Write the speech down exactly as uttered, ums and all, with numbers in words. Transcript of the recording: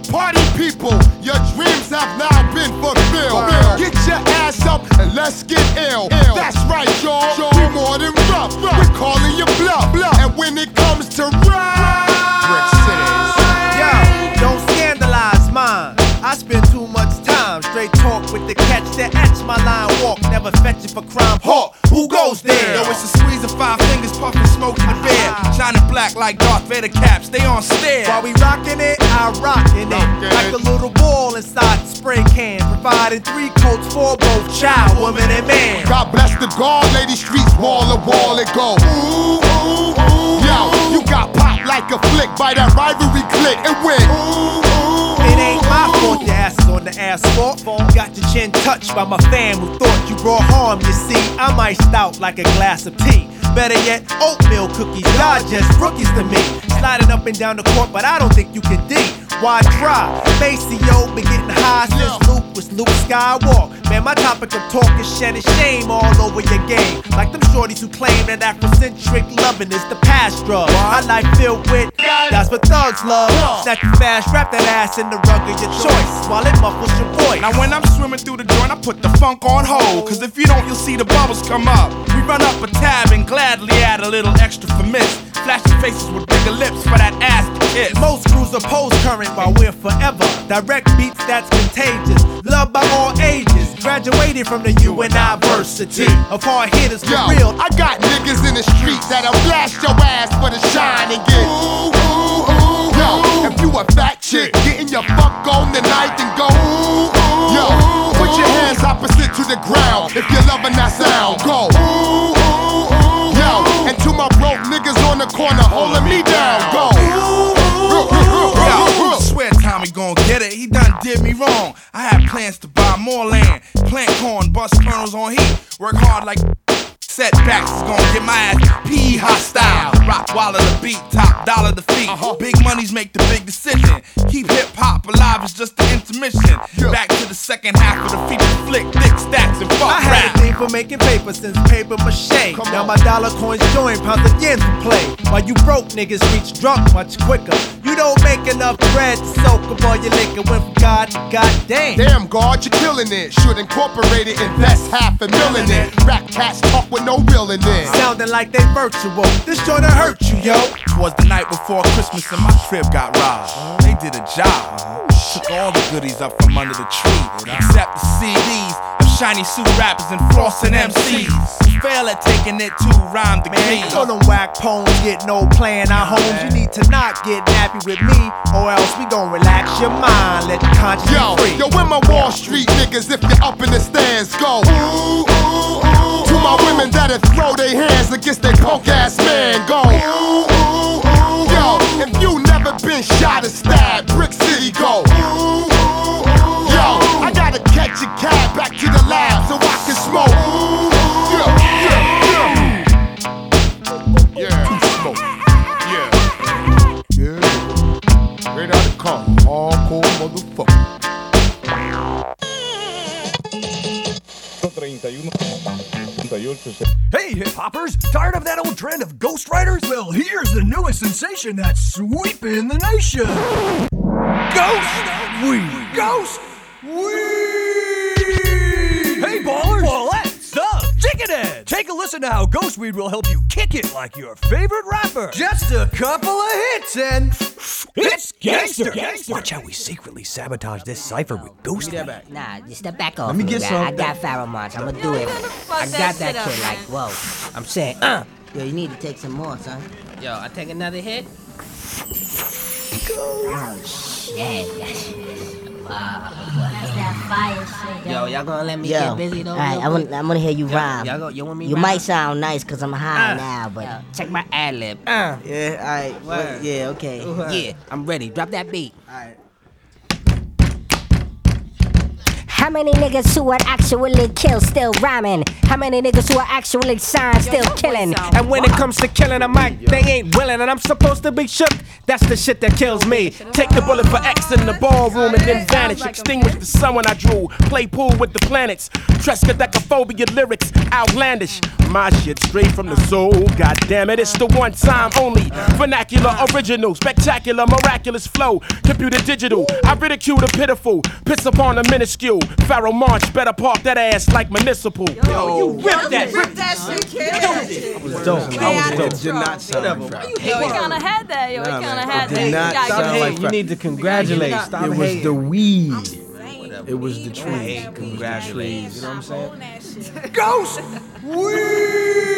Party people, your dreams have now been fulfilled. Get your ass up and let's get ill. That's right, y'all. We more than rough. We're calling you bluff. And when it comes to rap, Brick Cities. Yo, don't scandalize mine. I spend too much time straight talk with the catch that etch my line walk. Never fetch it for crime. Hawk, who goes there? Yo, it's a squeeze of five fingers, puffing smoke in the bed. Shining black like Darth Vader caps, they on stare. While we rockin' it, I rockin' it. Like a little ball inside the spray can. Providing three coats for both child, woman, and man. God bless the guard, lady streets, wall to wall it go. Ooh, ooh, ooh. Yo, you got popped like a flick by that rivalry click and went. Ooh, ooh, it ain't my fault your ass is on the asphalt. Got your chin touched by my fam who thought you brought harm. You see, I'm iced out like a glass of tea. Better yet, oatmeal cookies, y'all just rookies to me. Sliding up and down the court, but I don't think you can D. Why try? Maceo been getting high since Luke was Luke Skywalker. Man, my topic of talk is shedding shame all over your game. Like them shorties who claim that Afrocentric loving is the past drug. My life filled with, that's what thugs love. Snatch you fast, wrap that ass in the rug of your choice while it muffles your voice. Now when I'm swimming through the joint, I put the funk on hold. Cause if you don't, you'll see the bubbles come up. We run up a tab and gladly add a little extra for miss. Flashing faces with bigger lips for that ass to kiss. Most crews oppose current while we're forever. Direct beats that's contagious. Loved by all ages. Graduated from the U N I versity of hard hitters for Yo, real. I got niggas in the streets that'll blast your ass for the shine and get ooh, ooh, ooh. Yo, if you a fat chick, getting your fuck on tonight and go ooh, ooh. Yo, put your hands opposite to the ground if you're loving that sound. Go ooh, ooh, ooh. Yo, and to my broke niggas on the corner holding me down. Go ooh, ooh, ooh. Yo, swear Tommy gon' get it, he done did me wrong. I had plans to buy more land, plant corn, bust kernels on heat, work hard like setbacks is gon' get my ass P hostile. Rock wallet the beat, top dollar the feet. Uh-huh. Big monies make the big decision. Keep hip hop alive, it's just the intermission. Yeah. Back to the second half of the feature flick, thick stacks and fuck I had rap. a thing for making paper since paper mache. Come now on. my dollar coins join pounds again to play. While you broke niggas reach drunk much quicker. You don't make enough bread to soak up all your liquor. Went from God to goddamn. Damn, God, you're killing it. Should incorporate it, invest half a mil in it. Rap cats talk with no real in it. Sounding like they virtual. This joint'll hurt you, yo. Twas the night before Christmas and my crib got robbed. They did a job. Took all the goodies up from under the tree, except the C Ds of shiny suit rappers and flossing M Cs. Who fail at taking it to rhyme the Man, key. you know them whack poems get no play in our homes. You need to not get nappy with me, or else we gon' relax your mind, let the conscience Yo, be free. yo, where my Wall Street niggas if you're up in the stands go? Ooh, ooh, ooh. To my women that'll throw their hands against their punk ass man go. Ooh, ooh, ooh. Yo, if you never been shot or stabbed, Brick City go. Ooh, ooh, ooh. Yo, I gotta catch a cab back to the lab so I can smoke. Ooh, yeah, yeah, yeah. Yeah, to smoke. Yeah, yeah. Straight out the car, hardcore motherfucker. Hey, hip-hoppers! Tired of that old trend of ghostwriters? Well, here's the newest sensation that's sweeping the nation! Ghost Weed! Ghost Weed! Hey, ballers! Ballettes! Thugs! Chickenheads! Take a listen to how Ghost Weed will help you kick it like your favorite rapper! Just a couple of hits and... It's gangster! gangster. Watch how we secretly sabotage this cipher with Ghost Weed. Nah, just step back off. Let me get I, some. I got Pharomonts. I'ma do it. I got that shit like, whoa. I'm saying, uh. Yo, you need to take some more, son. Yo, I take another hit? Oh, shit. Wow. That's that fire shit. Yo, y'all gonna let me Yo, get busy though? Alright, I want, I want to hear you Yo, rhyme. Y'all go, you want me You rhyme? might sound nice because I'm high Uh, now, but... Yo, check my ad lib. Uh. Yeah, alright. Word. Yeah, okay. Yeah, I'm ready. Drop that beat. Alright. How many niggas who are actually killed still rhyming? How many niggas who are actually signed still killing? And when it comes to killing a mic, they ain't willing, and I'm supposed to be shook. That's the shit that kills me. Take the bullet for X in the ballroom and then vanish. Extinguish the sun when I drew. Play pool with the planets. Triskaidekaphobia lyrics, outlandish. My shit straight from the soul. God damn it, it's the one time only. Vernacular, original, spectacular, miraculous flow. Computer digital. I ridicule the pitiful. Piss upon the minuscule. Pharaoh March, better park that ass like municipal. Yo, you ripped that. Ripped that shit, kid. It was dope. I was dope. It did not sound like rap. Yo, he kinda had that, yo. He kinda had It that. did not Yeah, sound you- like rap. You need to congratulate. Stop It was hating. the weed. It was the tree. Congratulations. You know what I'm saying? Ghost! Weed!